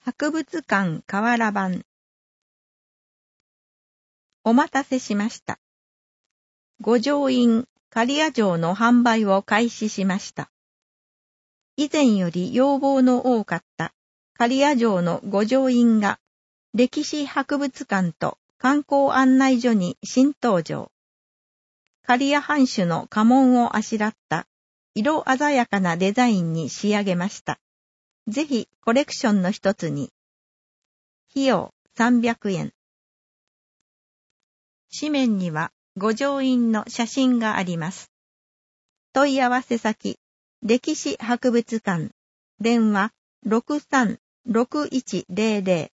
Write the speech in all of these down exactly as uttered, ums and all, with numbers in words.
博物館河原版。お待たせしました。五条院刈谷城の販売を開始しました。以前より要望の多かった刈谷城の五条院が歴史博物館と観光案内所に新登場。刈谷藩主の家紋をあしらった色鮮やかなデザインに仕上げました。ぜひコレクションの一つに。費用さんびゃくえん。紙面には五条院の写真があります。問い合わせ先、歴史博物館、電話 ろくさんろくいちゼロゼロ。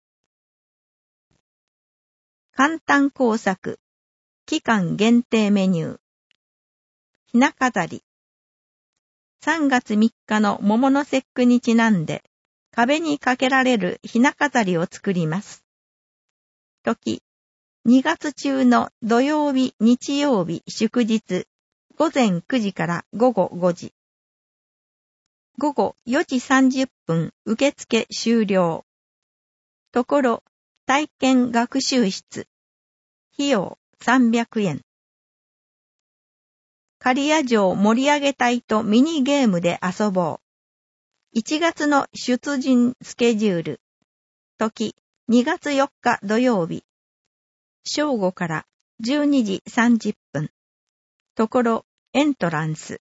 簡単工作、期間限定メニュー。ひな飾り。さんがつみっかの桃の節句にちなんで、壁にかけられるひな飾りを作ります。時、にがつ中の土曜日、日曜日、祝日、ごぜんくじからごごごじ。ごごよじさんじゅっぷん受付終了。ところ、体験学習室。費用さんびゃくえん。刈谷城盛り上げ隊とミニゲームで遊ぼう。いちがつの出陣スケジュール。時、にがつよっか土曜日。正午からじゅうにじさんじゅっぷん。ところ、エントランス。